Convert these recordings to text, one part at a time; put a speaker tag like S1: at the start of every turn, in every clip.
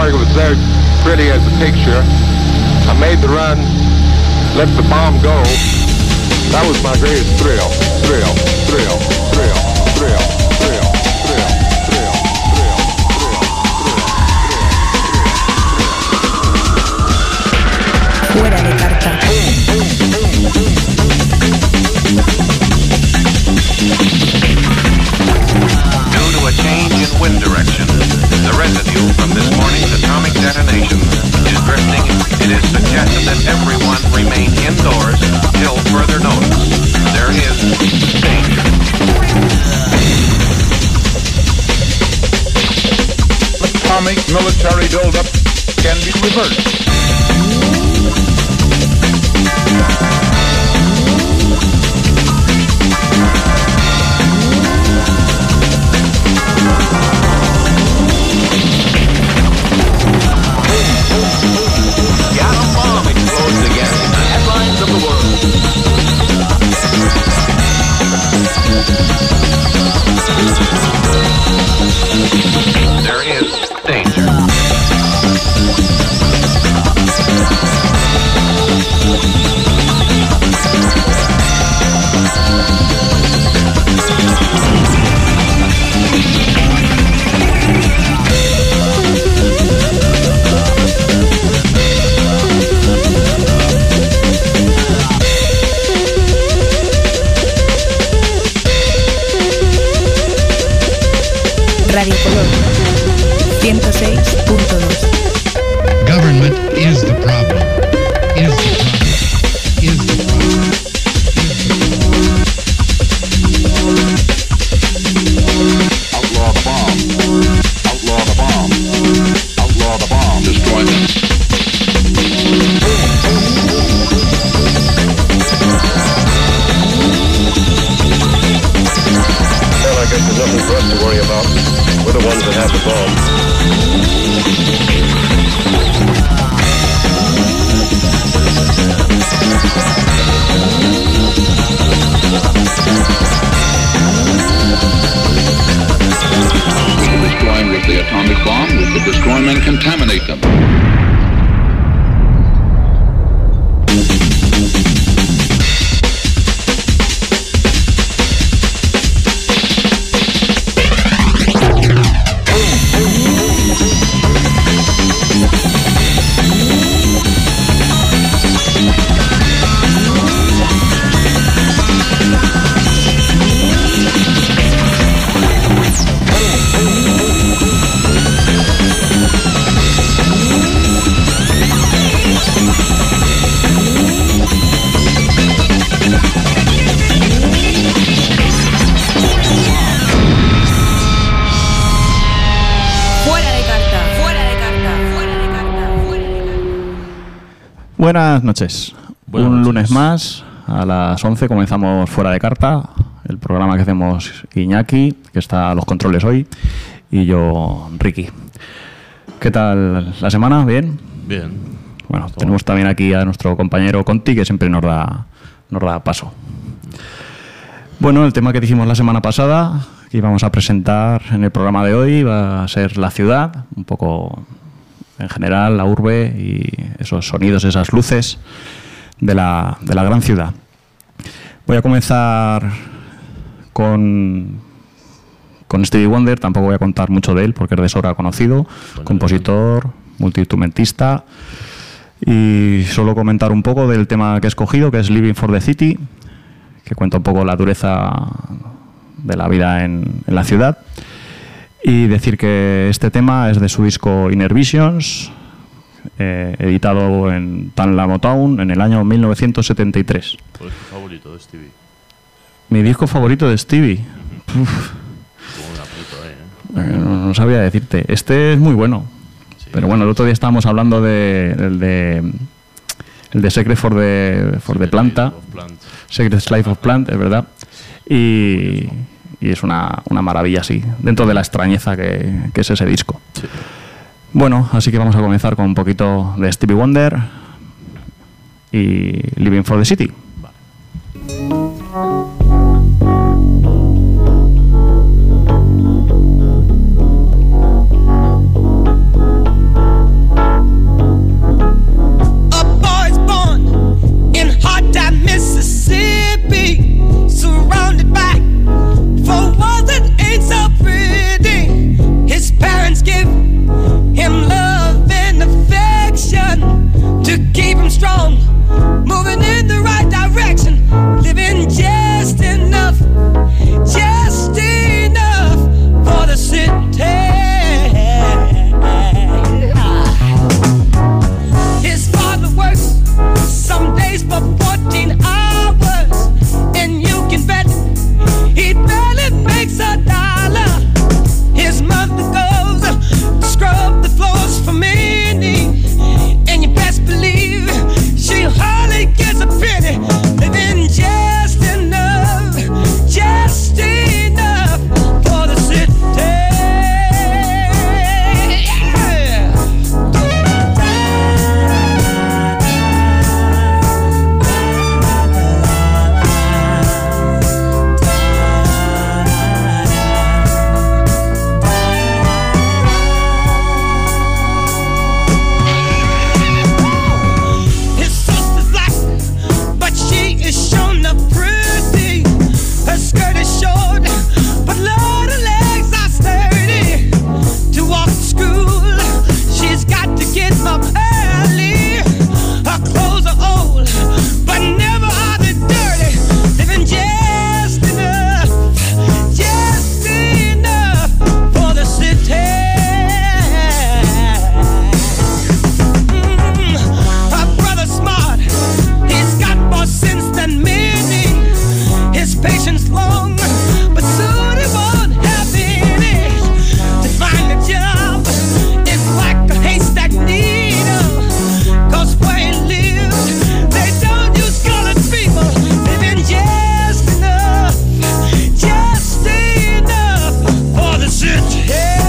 S1: target was very pretty as a picture. I made the run, let the bomb go. That was my greatest thrill.
S2: Fuera de carta.
S3: Due to a change in wind direction, the residue from this morning's atomic detonation is drifting. It is suggested that everyone remain indoors till further notice. There is danger.
S1: Atomic military buildup can be reversed.
S3: The atom bomb explodes again in the headlines of the world. There is danger.
S2: Radio Color 106.2.
S4: Government is the problem. Is the problem. Is the problem.
S1: Outlaw the bomb. Outlaw the bomb. Outlaw the bomb. Destroyment. Well, I guess there's nothing for us to worry about. We're the ones that have the
S5: We can destroy them with the atomic bomb, we could destroy them and contaminate them.
S6: Buenas noches. Un lunes más, a las 11 comenzamos Fuera de Carta, el programa que hacemos Iñaki, que está a los controles hoy, y yo, Ricky. ¿Qué tal la semana? ¿Bien?
S7: Bien.
S6: Bueno, tenemos también aquí a nuestro compañero Conti, que siempre nos da paso. Bueno, el tema que dijimos la semana pasada, que íbamos a presentar en el programa de hoy, va a ser la ciudad, un poco en general, la urbe y esos sonidos, esas luces de la gran ciudad. Voy a comenzar con Stevie Wonder. Tampoco voy a contar mucho de él porque es de sobra conocido, compositor, multiinstrumentista, y solo comentar un poco del tema que he escogido, que es Living for the City, que cuenta un poco la dureza de la vida en la ciudad. Y decir que este tema es de su disco Inner Visions, editado en Tanla Motown en el año 1973.
S7: ¿Cuál es tu favorito de Stevie?
S6: Mi disco favorito de Stevie. No sabía decirte. Este es muy bueno. Sí, pero bueno, el otro día estábamos hablando el de Secret for the Planta. Secret Life of Plant, es verdad. Y es una maravilla, sí, dentro de la extrañeza que es ese disco. Sí. Bueno, así que vamos a comenzar con un poquito de Stevie Wonder y Living for the City.
S3: Living
S7: him strong, moving in the right direction, living just enough for the city. His father works some days for 14 hours, and you can bet he barely makes $1. His mother goes to scrub the floors for many, and you best believe she hardly gets a penny, living just enough for the city. His sister's black, but she is shown up pretty. Her skirt is short, but Lord, her legs are sturdy. To walk to school, she's got to get up early. Her clothes are old, but never are they dirty. Living just enough for the city. Her brother's smart, he's got more sense than many. His patience long, but soon he won't have any. To find a job is like a haystack needle, 'cause where he lives, they don't use colored people. Living just enough for the city.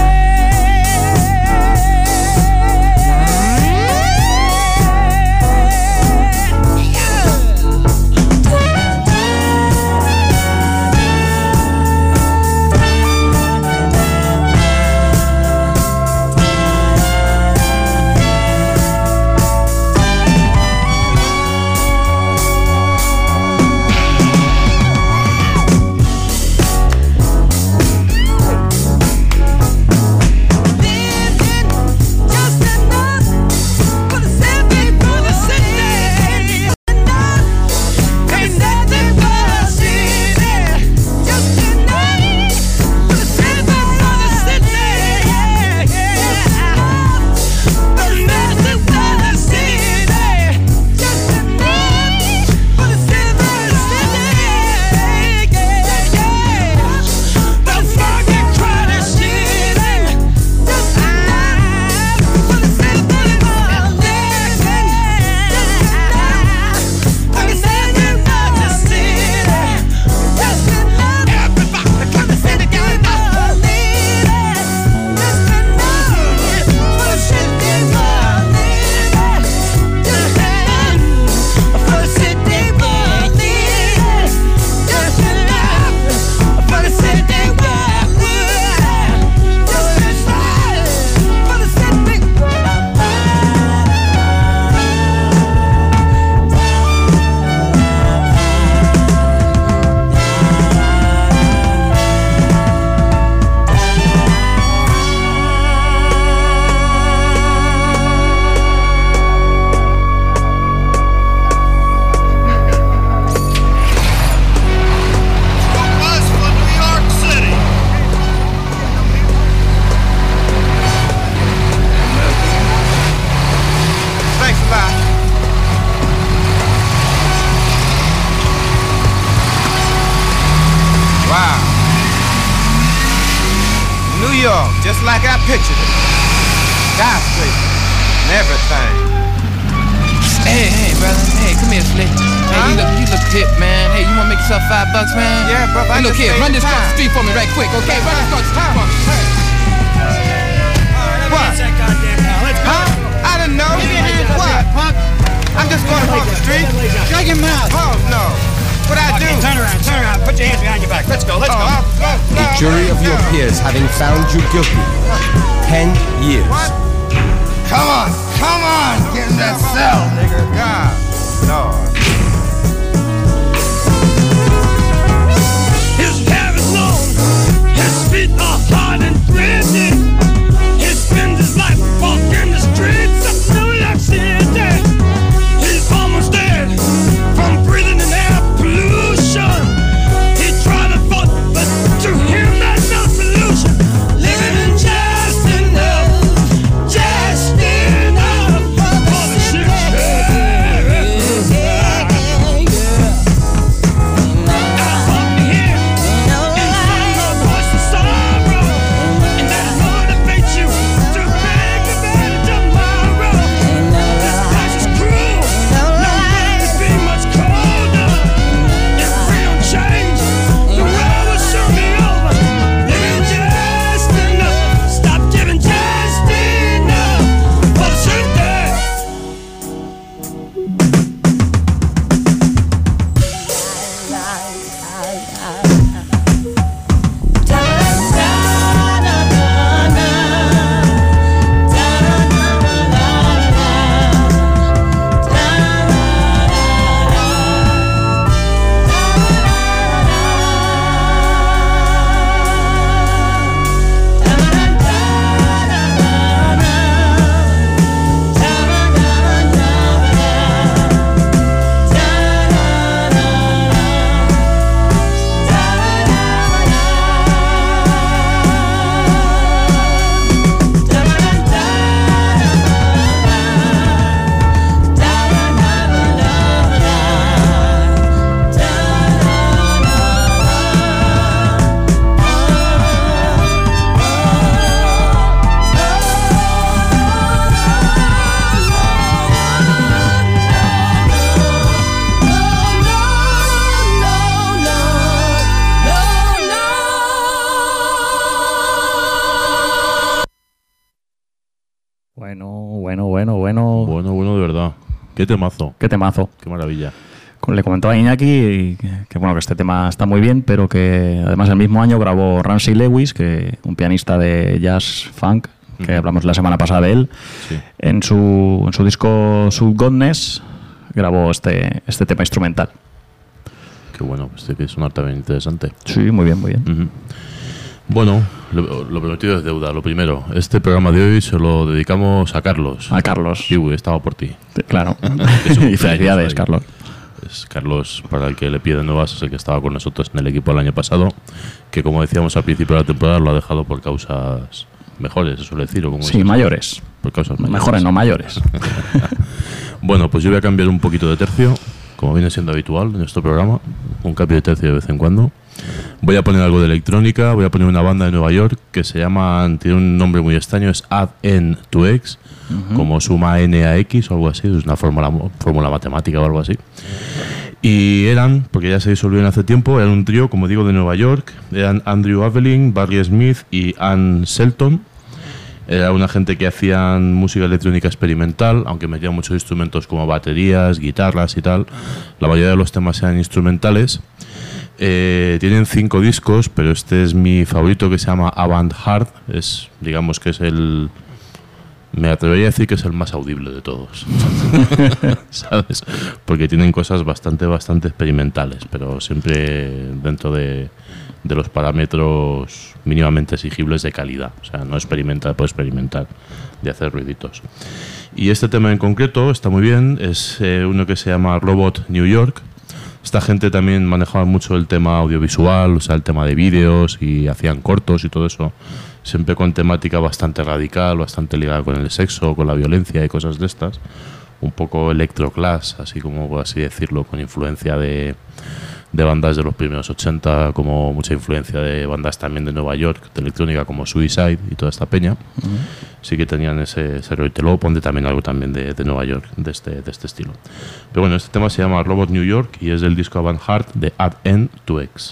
S8: Just like I pictured it. Skyscraper and everything.
S9: Hey, brother. Hey, come here, Slick. Hey, you look hip, man. Hey, you wanna make yourself $5, man?
S8: Yeah, brother.
S9: Hey, look here, run this across the street for me right quick, okay? Run this across the street for me.
S8: What? Huh? I didn't know. What? I'm just going across the street.
S10: Shut your mouth.
S8: Oh, no. What'd I do?
S10: Turn around. Put your hands behind your back. Let's go.
S11: The jury of your peers having found you guilty. 10 years.
S8: What?
S10: Come on. Get in that cell, nigga.
S8: God, Lord.
S7: His hair is long, his feet are hard and thready. He spends his life walking the streets of New York City. He
S12: Bueno, de verdad. Qué temazo.
S6: Qué temazo.
S12: Qué maravilla.
S6: Le comentaba a Iñaki que bueno, que este tema está muy bien, pero que además el mismo año grabó Ramsey Lewis, un pianista de jazz funk, que hablamos la semana pasada de él.
S12: Sí.
S6: En su disco Subgodness grabó este tema instrumental.
S12: Qué bueno, este que es un arte también interesante.
S6: Sí, muy bien, muy bien.
S12: Bueno, lo prometido es deuda. Lo primero, este programa de hoy se lo dedicamos a Carlos.
S6: A Carlos.
S12: Sí, estaba por ti.
S6: Claro. Y felicidades, Carlos.
S12: Es Carlos, para el que le pide nuevas, es el que estaba con nosotros en el equipo el año pasado, que como decíamos al principio de la temporada lo ha dejado por causas mejores, se suele decir. ¿O cómo
S6: sí, mayores.
S12: Por causas mayores.
S6: Mejores, no mayores.
S12: Bueno, pues yo voy a cambiar un poquito de tercio, como viene siendo habitual en este programa, un cambio de tercio de vez en cuando. Voy a poner algo de electrónica, voy a poner una banda de Nueva York que se llama, tiene un nombre muy extraño, es Add N to X, como suma N a X o algo así, es una fórmula matemática o algo así. Y eran, porque ya se disolvieron hace tiempo, eran un trío, como digo, de Nueva York, eran Andrew Aveling, Barry Smith y Ann Shelton. Era una gente que hacían música electrónica experimental, aunque metían muchos instrumentos como baterías, guitarras y tal. La mayoría de los temas eran instrumentales. Tienen 5 discos, pero este es mi favorito, que se llama Avant Hard. Digamos que es el... Me atrevería a decir que es el más audible de todos. ¿Sabes? Porque tienen cosas bastante experimentales, pero siempre dentro de los parámetros mínimamente exigibles de calidad. O sea, no experimentar por experimentar, de hacer ruiditos. Y este tema en concreto está muy bien. Es uno que se llama Robot New York. Esta gente también manejaba mucho el tema audiovisual, o sea, el tema de vídeos, y hacían cortos y todo eso, siempre con temática bastante radical, bastante ligada con el sexo, con la violencia y cosas de estas. Un poco electroclass, así como por así decirlo, con influencia de bandas de los primeros 80, como mucha influencia de bandas también de Nueva York, de electrónica como Suicide y toda esta peña. Sí que tenían ese rollo. Te luego pondré también algo también de Nueva York, de este estilo. Pero bueno, este tema se llama Robot New York y es del disco Avant Hard de Add N to X.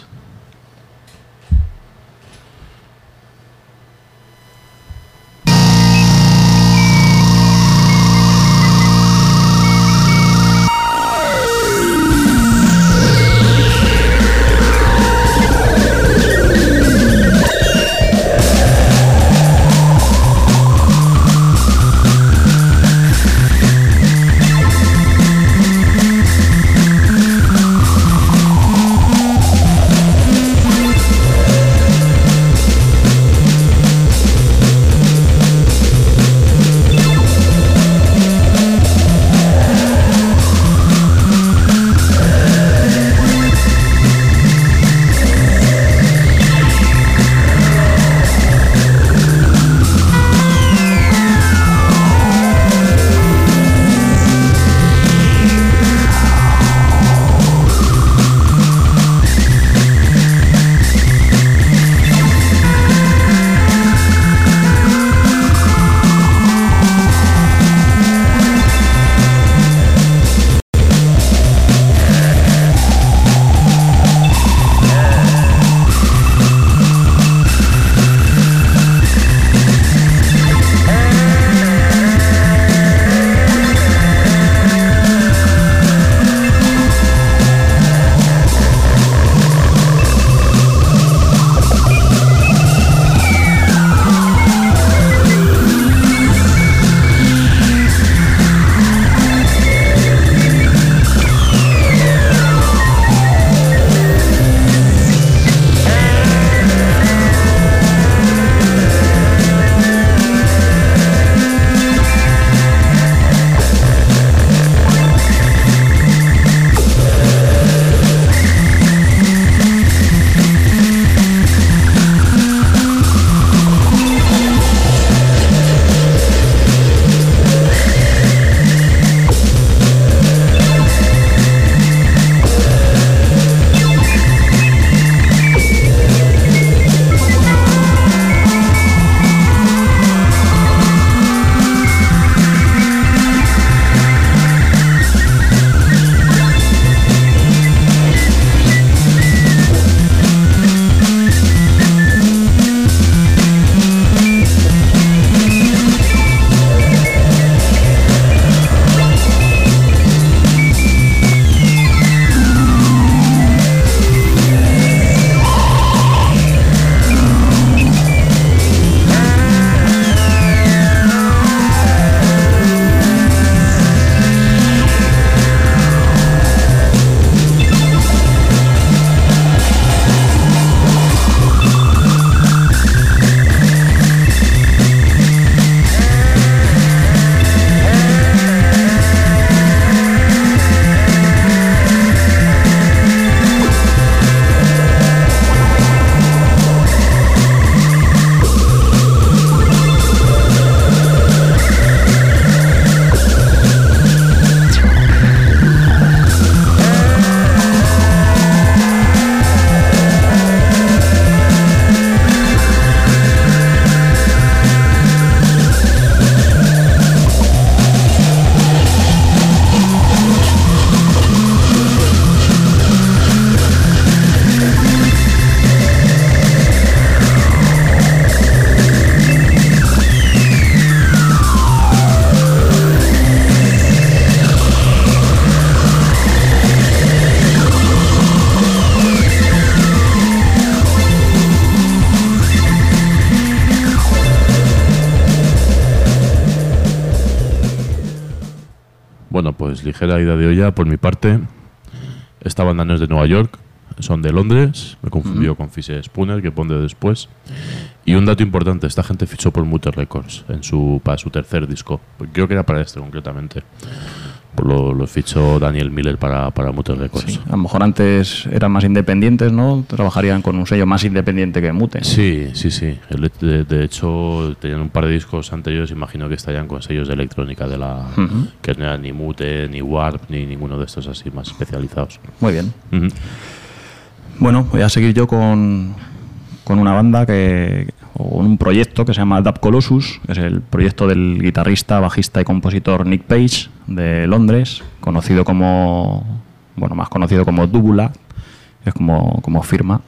S12: pues ligera ida de olla por mi parte. Esta banda no es de Nueva York, son de Londres. Me confundió con Fisher Spooner, que pone después. Y un dato importante, esta gente fichó por Mutter Records para su tercer disco. Creo que era para este concretamente. Lo fichó Daniel Miller para Mutter Records.
S6: Sí, a lo mejor antes eran más independientes, ¿no? Trabajarían con un sello más independiente que Mute.
S12: Sí. De hecho, tenían un par de discos anteriores, imagino que estarían con sellos de electrónica de la que no eran ni Mute, ni Warp, ni ninguno de estos así más especializados.
S6: Muy bien. Bueno, voy a seguir yo con una banda o un proyecto que se llama Dub Colossus, que es el proyecto del guitarrista, bajista y compositor Nick Page de Londres, más conocido como Dubula, que es como firma.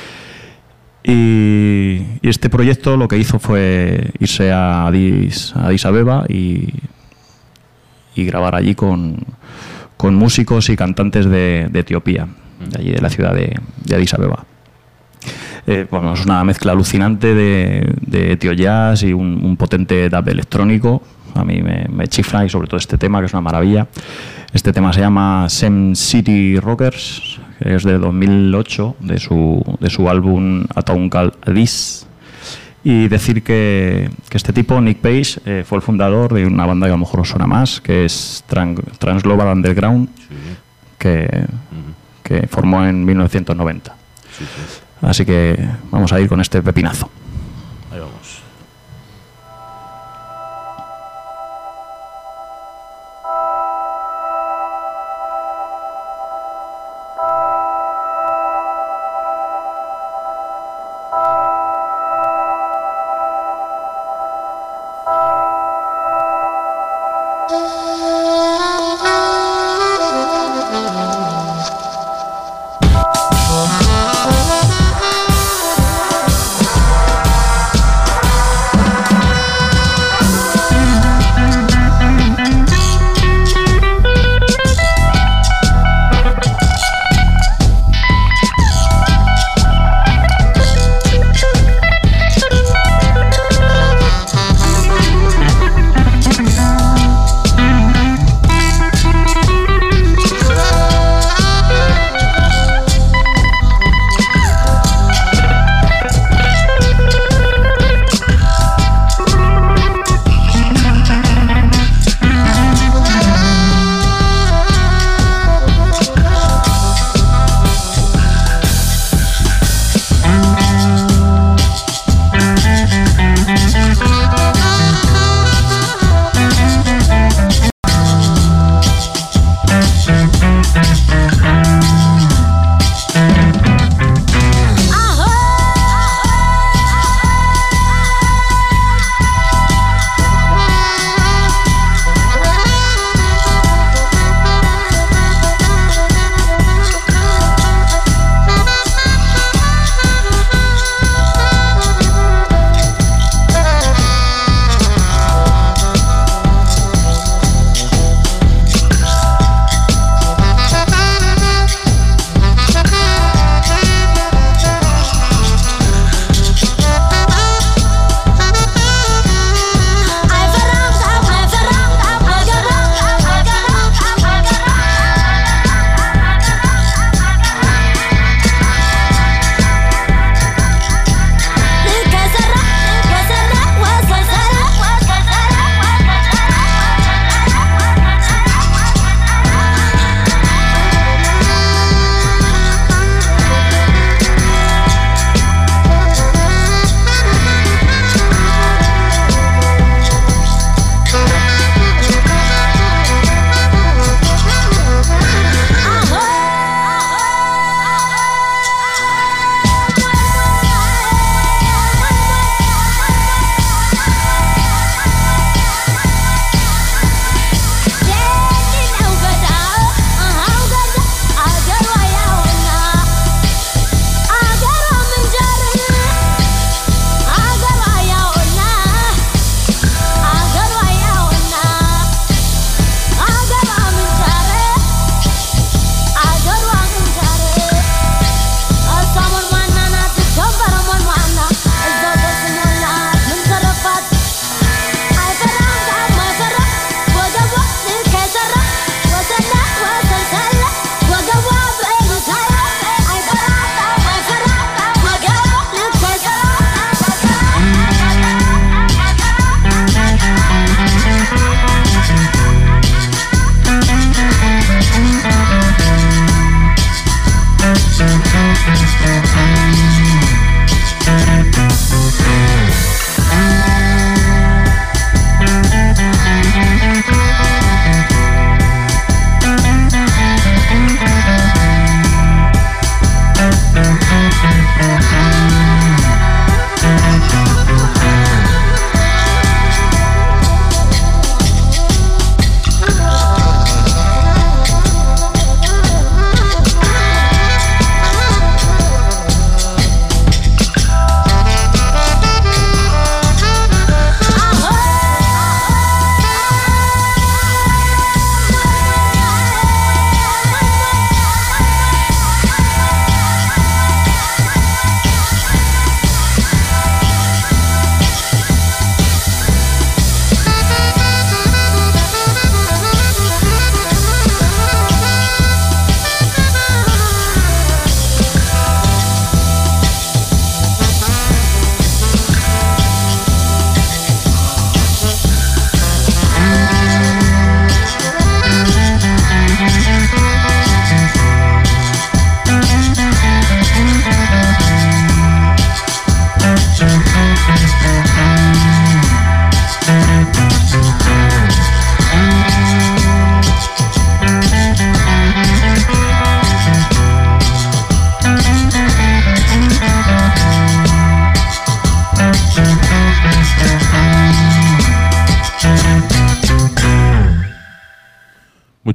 S6: Y este proyecto lo que hizo fue irse a Addis Abeba y grabar allí con músicos y cantantes de Etiopía, de allí de la ciudad de Addis Abeba. Es una mezcla alucinante de Ethio Jazz y un potente dub electrónico. A mí me chifla, y sobre todo este tema, que es una maravilla. Este tema se llama Sem City Rockers, que es de 2008, de su álbum A Town Called Addis. Y decir que este tipo, Nick Page, fue el fundador de una banda que a lo mejor os suena más, que es Transglobal Underground, que formó en 1990. Así que vamos a ir con este pepinazo.
S12: Ahí vamos.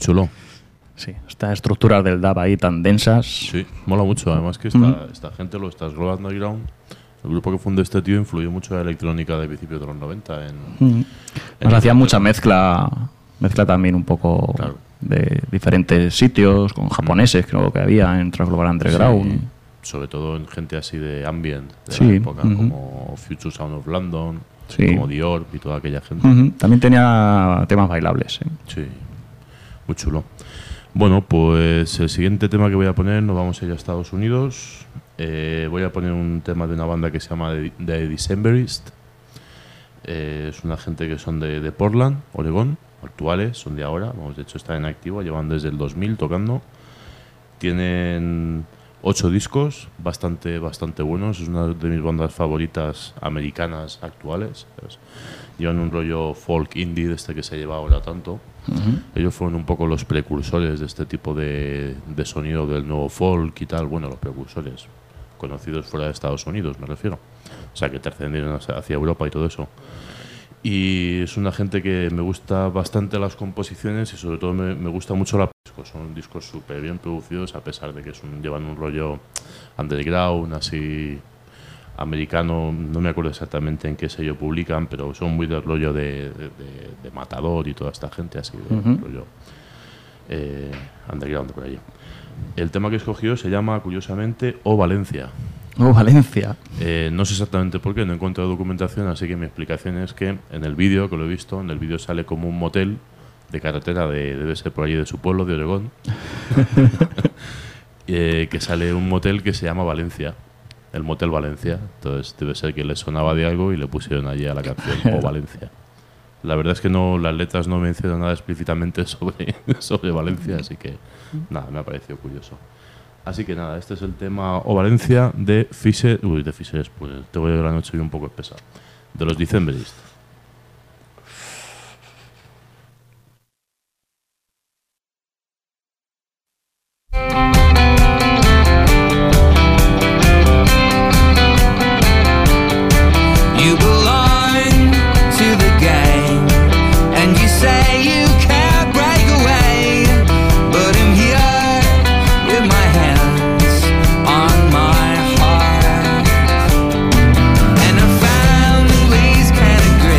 S12: chulo.
S6: Sí, estas estructuras del DAB ahí tan densas.
S12: Sí, mola mucho. Además que esta gente, los Global Underground, el grupo que fundó este tío, influyó mucho en la electrónica de principios de los 90.
S6: Nos hacían mucha mezcla también un poco de diferentes sitios, con japoneses, creo que había en Global Underground.
S12: Sí, sobre todo en gente así de ambient, de
S6: Sí,
S12: la época, como Future Sound of London,
S6: Sí.
S12: como The Orb y toda aquella gente.
S6: También tenía temas bailables.
S12: Sí, muy chulo. Bueno, pues el siguiente tema que voy a poner, nos vamos a ir a Estados Unidos. Voy a poner un tema de una banda que se llama The Decemberist. Es una gente que son de Portland, Oregón, actuales, son de ahora. Vamos, de hecho están en activo, llevan desde el 2000 tocando. Tienen 8 discos, bastante buenos. Es una de mis bandas favoritas americanas actuales, ¿sabes? Llevan un rollo folk indie de este que se lleva ahora tanto. Ellos fueron un poco los precursores de este tipo de sonido del nuevo folk y tal. Bueno, los precursores conocidos fuera de Estados Unidos, me refiero. O sea, que trascendieron hacia Europa y todo eso. Y es una gente que me gusta bastante las composiciones y sobre todo me gusta mucho la disco. Son discos súper bien producidos, a pesar de que llevan un rollo underground, así americano. No me acuerdo exactamente en qué sello publican, pero son muy del rollo de Matador y toda esta gente, así de rollo underground por allí. El tema que he escogido se llama, curiosamente, O Valencia.
S6: Oh, Valencia.
S12: No sé exactamente por qué, no he encontrado documentación, así que mi explicación es que en el vídeo, que lo he visto, en el vídeo sale como un motel de carretera, debe ser por allí de su pueblo, de Oregón, que sale un motel que se llama Valencia, el Motel Valencia. Entonces debe ser que le sonaba de algo y le pusieron allí a la canción O Valencia. La verdad es que las letras no mencionan nada explícitamente sobre Valencia, así que nada, me ha parecido curioso. Así que nada, este es el tema O Valencia de Fisher. De Fisher, pues te voy a la noche y un poco espesa. De los Decemberist.
S7: You belong to the gang, and you say you can't break away. But I'm here with my hands on my heart, and our families can't agree.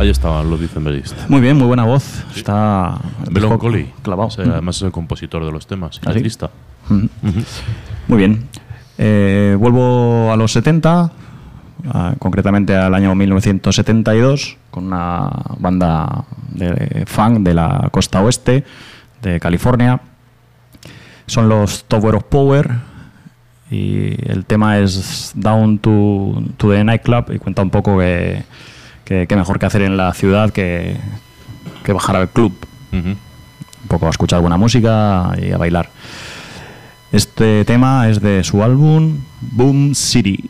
S12: Ahí estaban los Decemberist.
S6: Muy bien, muy buena voz.
S12: Sí.
S6: Está
S12: Melancholy.
S6: clavado.
S12: Además es el compositor de los temas y letrista.
S6: Muy bien. Vuelvo a los 70, concretamente al año 1972, con una banda de funk de la costa oeste de California. Son los Tower of Power y el tema es Down to the Nightclub, y cuenta un poco que mejor que hacer en la ciudad que bajar al club. Un poco a escuchar buena música y a bailar. Este tema es de su álbum Boom City.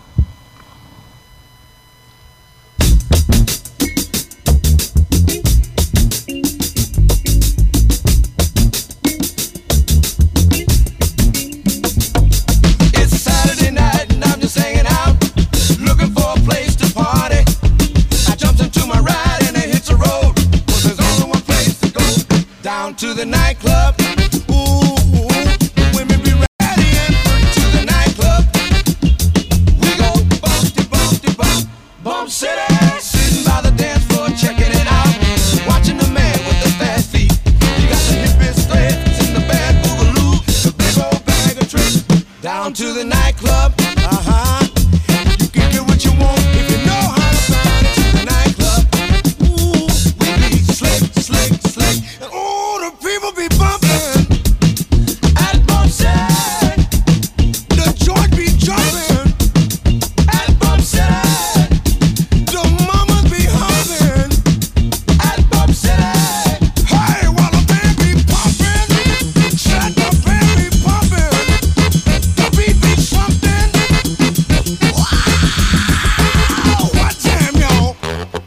S7: To the nightclub, ooh, women be ready and to the nightclub. We go bump, bump city, sitting by the dance floor, checking it out, watching the man with the fast feet. You got the hippest threads in the bad boogaloo, the big old bag of tricks. Down to the nightclub, you can get what you want if you know how to find it. To the nightclub, ooh, we be slick, and ooh, the people be bumping at Bump City. The joint be jumping at Bump City. The mamas be humming at Bump City. Hey, while the band be pumping, shut the band be pumping. The beat be something. Wow, what time, y'all?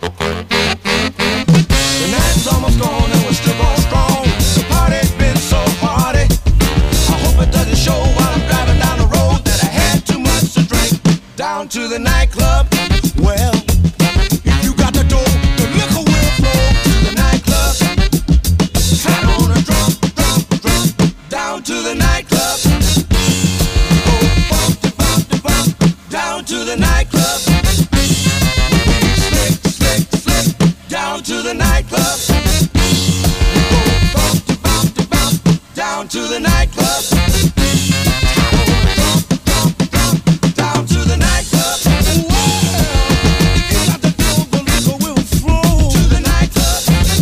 S7: The night's almost gone and we're still going strong. The party's been so party. I hope it doesn't show while I'm driving down the road that I had too much to drink. Down to the nightclub. Well, if you got the dough, the liquor will flow. To the nightclub. Hat on a drum. Down to the nightclub. Go bump. Down to the nightclub. Slick. Down to the nightclub. Down to the nightclub. Down to the nightclub. If you got the dough, the liquor will flow. To the nightclub.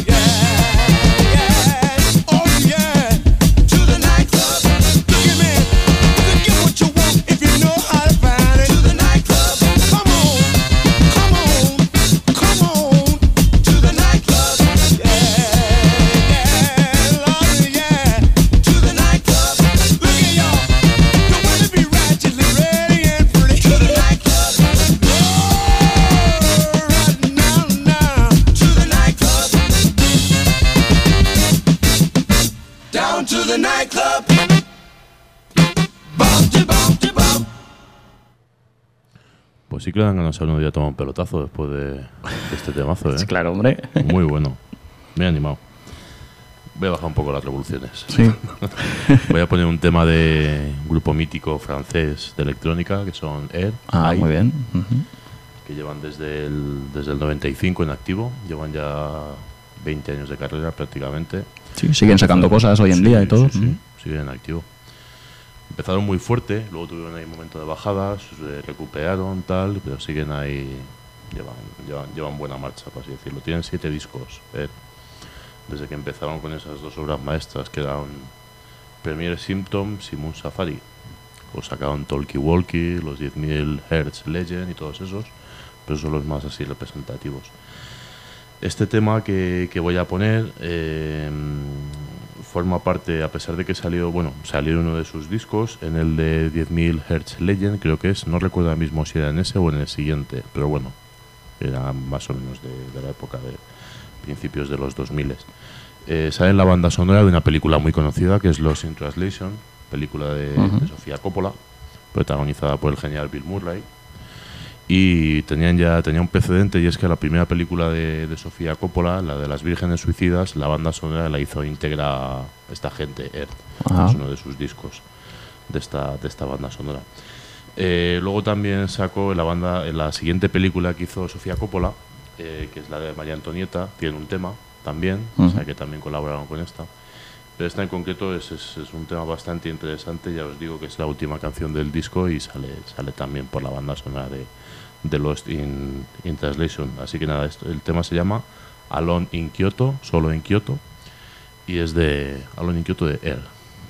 S7: Yeah. Oh yeah. To the nightclub. Look at me. You can get what you want if you know how to find it. To the nightclub. Come on. To the nightclub. Lord, yeah. To the nightclub. Look at y'all. The women be righteously ready and pretty. To the nightclub. Right now. To the nightclub. Down to the nightclub. Bump.
S12: Pues sí que le dan ganas a uno de tomar un pelotazo después de este temazo, ¿eh?
S6: Claro, hombre.
S12: Muy bueno. Me he animado. Voy a bajar un poco las revoluciones.
S6: Sí.
S12: Voy a poner un tema de un grupo mítico francés de electrónica que son Air.
S6: Muy bien.
S12: Que llevan desde el 95 en activo. Llevan ya 20 años de carrera prácticamente.
S6: Sí, siguen sacando cosas hoy en día y todo.
S12: Sí, siguen en activo. Empezaron muy fuerte, luego tuvieron ahí un momento de bajadas, se recuperaron, tal, pero siguen ahí, llevan buena marcha, por así decirlo. Tienen 7 discos, desde que empezaron con esas 2 obras maestras que eran Premier Symptoms y Moon Safari. O sacaron Talkie Walkie, los 10.000 Hertz Legend y todos esos, pero son los más así representativos. Este tema que voy a poner forma parte, a pesar de que salió en uno de sus discos, en el de 10.000 Hertz Legend, creo que es, no recuerdo ahora mismo si era en ese o en el siguiente, pero bueno, era más o menos de la época de principios de los 2000. Sale en la banda sonora de una película muy conocida que es Lost in Translation, película de Sofía Coppola, protagonizada por el genial Bill Murray. Y tenía un precedente, y es que la primera película de Sofía Coppola, la de las Vírgenes Suicidas, la banda sonora la hizo íntegra esta gente, Earth. Es uno de sus discos de esta banda sonora. Luego también sacó en la siguiente película que hizo Sofía Coppola, que es la de María Antonieta, tiene un tema también, o sea que también colaboraron con esta. Pero esta en concreto es un tema bastante interesante, ya os digo que es la última canción del disco y sale también por la banda sonora de Lost in Translation. Así que nada, el tema se llama Alone in Kyoto, solo en Kyoto, y es de Alone in Kyoto de Air.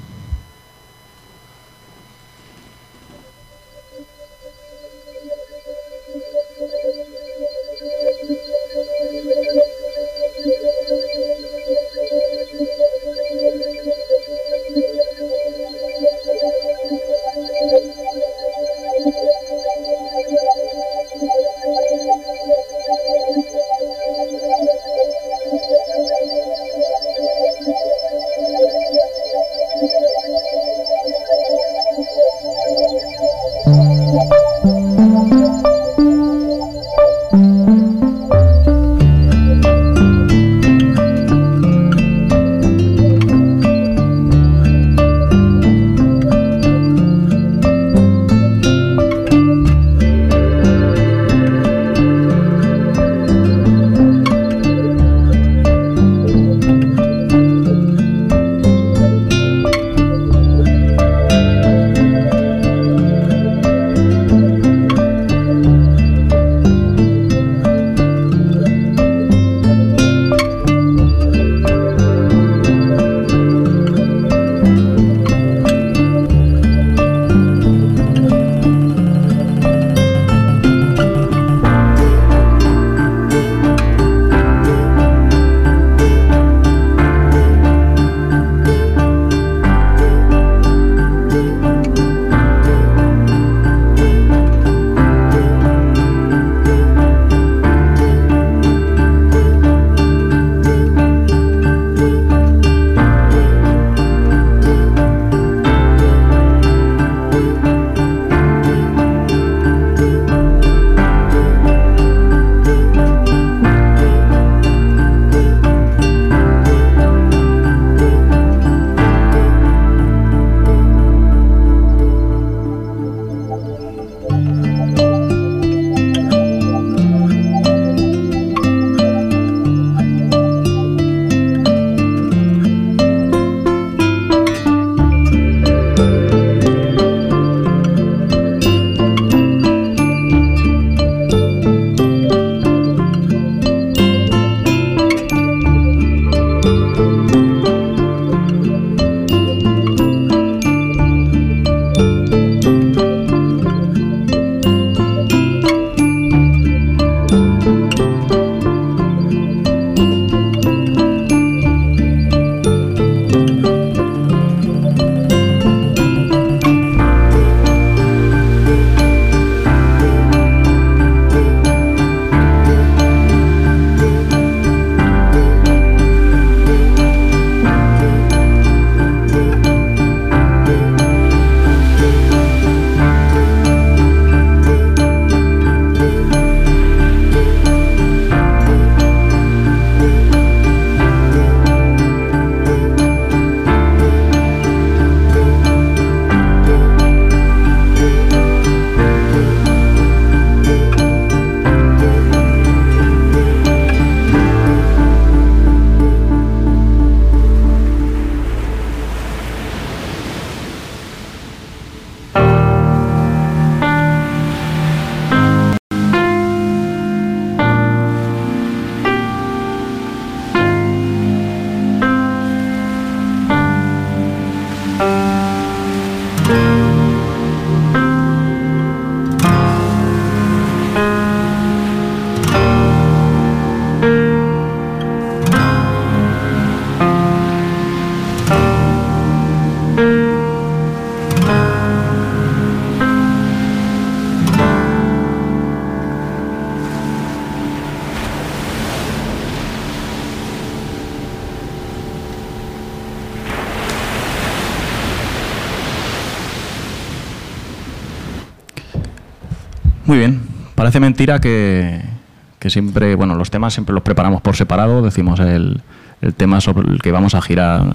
S6: Muy bien. Parece mentira que siempre, bueno, los temas siempre los preparamos por separado, decimos el tema sobre el que vamos a girar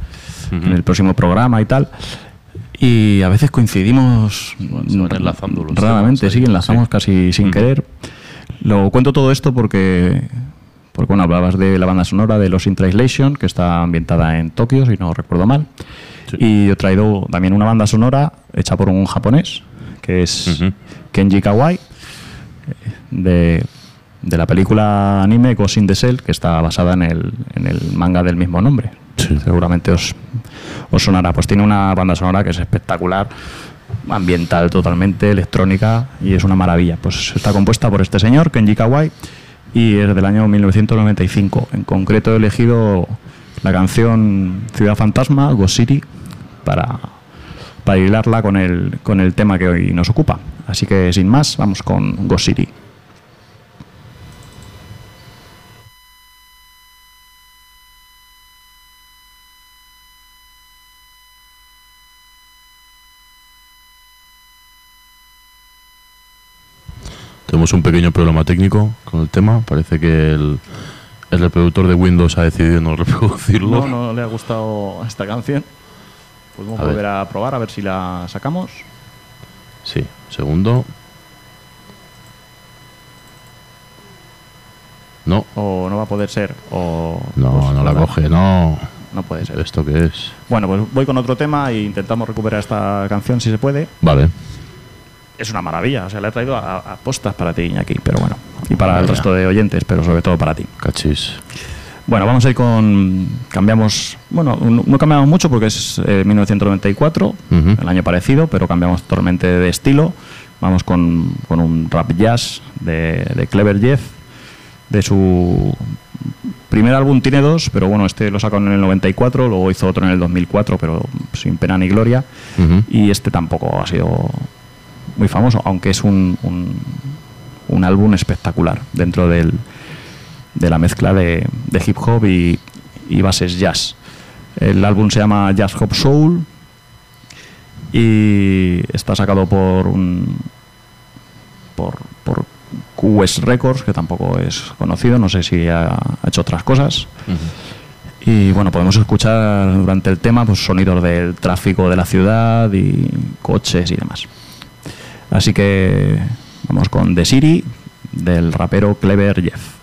S6: en el próximo programa y tal. Y a veces coincidimos
S12: enlazando los
S6: raramente,
S12: temas,
S6: sí, enlazamos casi sin querer. Lo cuento todo esto porque bueno, hablabas de la banda sonora de Lost in Translation, que está ambientada en Tokio, si no recuerdo mal. Sí. Y he traído también una banda sonora hecha por un japonés, que es Kenji Kawai, de la película anime Ghost in the Shell, que está basada en el manga del mismo nombre. Sí. Seguramente os sonará. Pues tiene una banda sonora que es espectacular, ambiental totalmente, electrónica, y es una maravilla. Pues está compuesta por este señor, Kenji Kawai, y es del año 1995. En concreto he elegido la canción Ciudad Fantasma, Ghost City, para hilarla con el tema que hoy nos ocupa. Así que sin más, vamos con Ghost City.
S12: Tenemos un pequeño problema técnico con el tema. Parece que el reproductor de Windows ha decidido no reproducirlo.
S6: No le ha gustado esta canción. Podemos volver a probar a ver si la sacamos.
S12: Sí, segundo. No.
S6: O no va a poder ser. O
S12: no, pues, no la coge, no.
S6: No puede ser.
S12: ¿Esto qué es?
S6: Bueno, pues voy con otro tema e intentamos recuperar esta canción si se puede.
S12: Vale.
S6: Es una maravilla, o sea, la he traído a postas para ti, Iñaki, pero bueno, y para el resto de oyentes, pero sobre todo para ti.
S12: Cachis.
S6: Bueno, vamos a ir con... Cambiamos... Bueno, no cambiamos mucho porque es 1994, el año parecido, pero cambiamos totalmente de estilo. Vamos con un rap jazz de Clever Jeff, de su primer álbum. Tiene dos, pero bueno, este lo sacó en el 94, luego hizo otro en el 2004, pero sin pena ni gloria. Y este tampoco ha sido muy famoso, aunque es un álbum espectacular dentro de la mezcla de hip hop y bases jazz. El álbum se llama Jazz Hop Soul y está sacado por QS Records, que tampoco es conocido, no sé si ha hecho otras cosas. Y bueno, podemos escuchar durante el tema pues sonidos del tráfico de la ciudad y coches y demás. Así que vamos con The City del rapero Clever Jeff.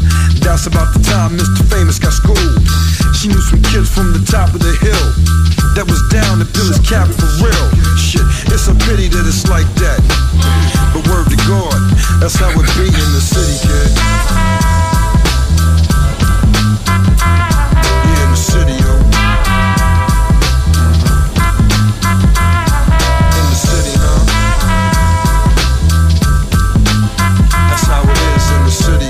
S13: That's about the time Mr. Famous got schooled. She knew some kids from the top of the hill. that was down to fill his cap for real. Shit, it's a pity that it's like that. But word to God, that's how it be in the city, kid. Yeah, in the city, yo. In the city, huh? That's how it is in the city.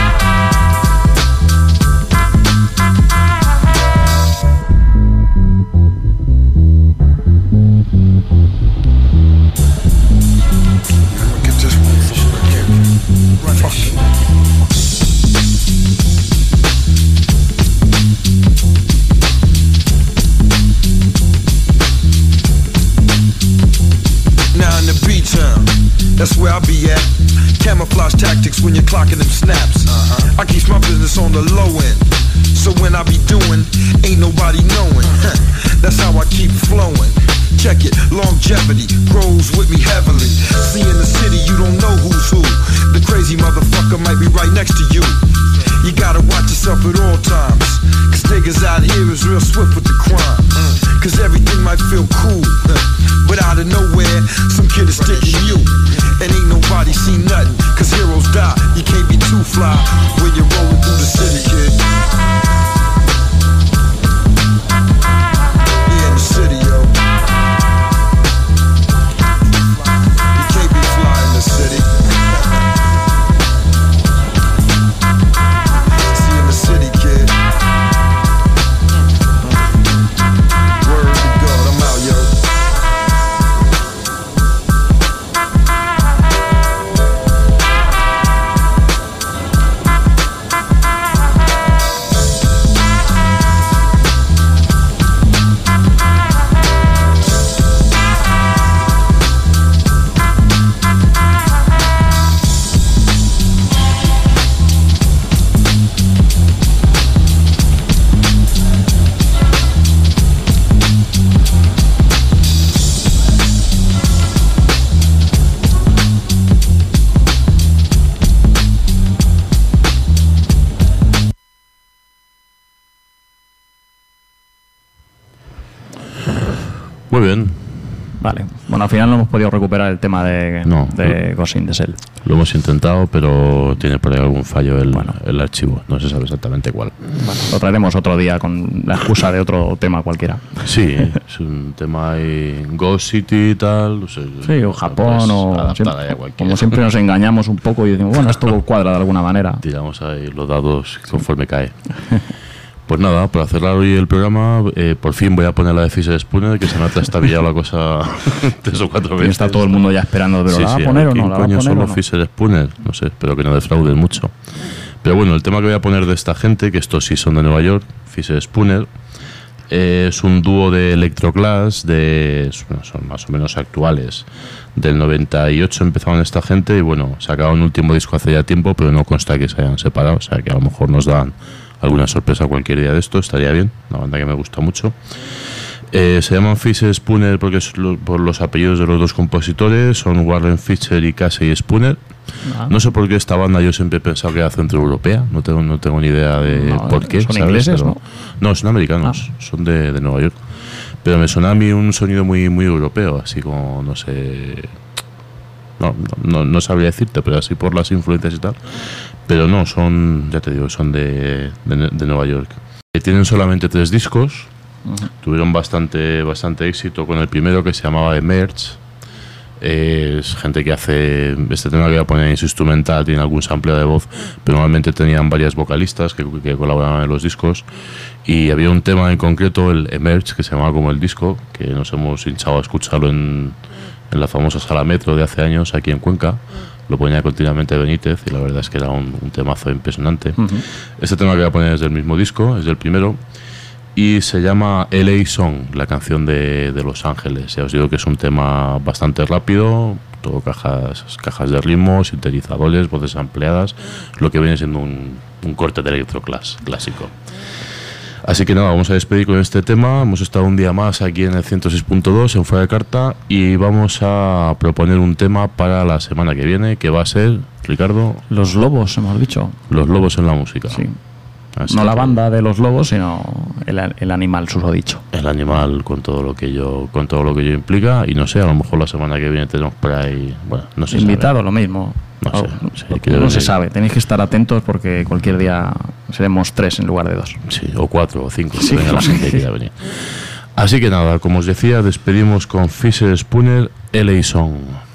S13: That's where I be at. Camouflage tactics when you're clocking them snaps. I keep my business on the low end, so when I be doing, ain't nobody knowing. That's how I keep flowing. Check it, longevity grows with me heavily. See, in the city you don't know who's who. The crazy motherfucker might be right next to you. You gotta watch yourself at all times, cause niggas out here is real swift with the crime. Cause everything might feel cool, but out of nowhere, some kid is sticking you. And ain't nobody seen nothing, cause heroes die. You can't be too fly when you're rolling through the city, kid. Yeah, in the city, yo. You can't be fly in the city. See, in the city, kid. Word to God, I'm out, yo.
S12: Muy bien.
S6: Vale. Bueno, al final no hemos podido recuperar el tema de Ghost in the Shell.
S12: Lo hemos intentado, pero tiene por ahí algún fallo el archivo. No se sabe exactamente cuál.
S6: Bueno, lo traeremos otro día con la excusa de otro tema cualquiera.
S12: Sí, es un tema ahí, Ghost City y tal.
S6: Sí, o Japón, o siempre, como siempre nos engañamos un poco y decimos, bueno, esto cuadra de alguna manera.
S12: Tiramos ahí los dados conforme cae. Pues nada, para cerrar hoy el programa, por fin voy a poner la de Fisher Spooner, que se me ha trastabillado la cosa 3 o 4 veces.
S6: Está todo el mundo ya esperando, pero
S12: sí,
S6: ¿la va a poner o no?
S12: ¿Quién coño son los Fisher Spooner? No sé, espero que no defrauden mucho. Pero bueno, el tema que voy a poner de esta gente, que estos sí son de Nueva York, Fisher Spooner, es un dúo de electroclash, son más o menos actuales. Del 98 empezaron esta gente y bueno, sacaron un último disco hace ya tiempo, pero no consta que se hayan separado, o sea que a lo mejor nos dan alguna sorpresa cualquier día de esto, estaría bien, una banda que me gusta mucho. Se llaman Fisher Spooner porque es por los apellidos de los dos compositores, son Warren Fisher y Casey Spooner. No sé por qué esta banda yo siempre he pensado que era centroeuropea, no tengo ni idea de por qué.
S6: ¿Son ingleses, no?
S12: No, son americanos, son de Nueva York. Pero me suena a mí un sonido muy, muy europeo, así como, no sé... No sabría decirte, pero así por las influencias y tal. Pero no, son, ya te digo, son de Nueva York. Tienen solamente 3 discos. Tuvieron bastante éxito con el primero, que se llamaba Emerge. Es gente que hace este tema que voy a poner en su instrumental, tiene algún sampleo de voz, pero normalmente tenían varias vocalistas que colaboraban en los discos. Y había un tema en concreto, el Emerge, que se llamaba como el disco, que nos hemos hinchado a escucharlo en la famosa Sala Metro de hace años aquí en Cuenca. Lo ponía continuamente Benítez y la verdad es que era un temazo impresionante. Este tema que voy a poner es del mismo disco, es del primero, y se llama LA Song, la canción de Los Ángeles. Ya os digo que es un tema bastante rápido, todo cajas de ritmo, sintetizadores, voces ampliadas, lo que viene siendo un corte de electroclash clásico. Así que nada, vamos a despedir con este tema. Hemos estado un día más aquí en el 106.2 en Fuera de Carta y vamos a proponer un tema para la semana que viene, que va a ser, Ricardo...
S6: Los lobos, hemos dicho.
S12: Los lobos en la música.
S6: Sí.
S12: Así
S6: no la
S12: que-
S6: banda de los lobos, sino el animal susodicho.
S12: El animal con todo lo que ello implica, y no sé, a lo mejor la semana que viene tenemos por ahí, bueno, no se
S6: Invitado,
S12: sabe.
S6: lo mismo.
S12: No sé, sí, que
S6: No
S12: yo
S6: se
S12: le-
S6: sabe, tenéis que estar atentos porque cualquier día seremos 3 en lugar de 2.
S12: Sí, o 4 o 5,
S6: Sí.
S12: venga la gente que quiera venir. Así que nada, como os decía, despedimos con Fisher Spooner, LA Song.